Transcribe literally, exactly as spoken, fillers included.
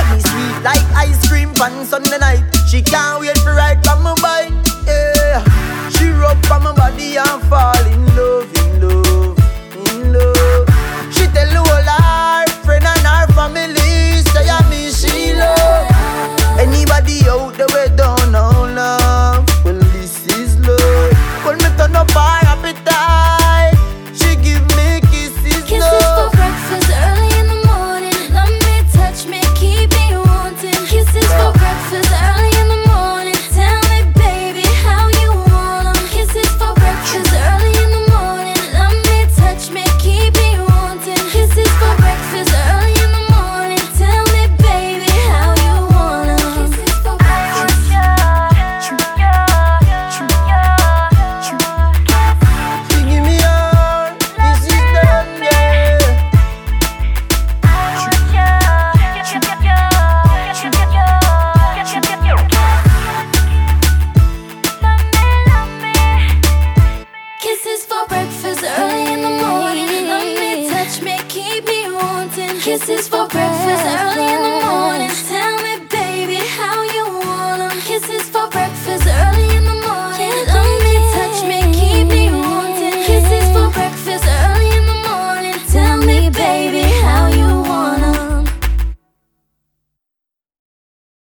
me sweet like ice cream on Sunday night. She can't wait for ride from my bike. Yeah, she rub on my body and fall in love, in love, in love. She tell the whole her friend and her family say I me she love. Anybody out there we don't know love, well this is love. When me turn up her appetite, she give me kisses, Kisses love. for breakfast early in the morning. Love me, touch me, keep me wanting. Kisses for breakfast early in the morning. Tell me, baby, how you want 'em. Kisses for breakfast early in the morning. Love me, touch me, keep me wanting. Kisses for breakfast early in the morning. Tell me, baby, how you want 'em. Kisses for breakfast. She give me all, this is done, yeah. Kisses for breakfast early in the morning. Love me, touch me, keep me wanting. Kisses for breakfast early in the morning.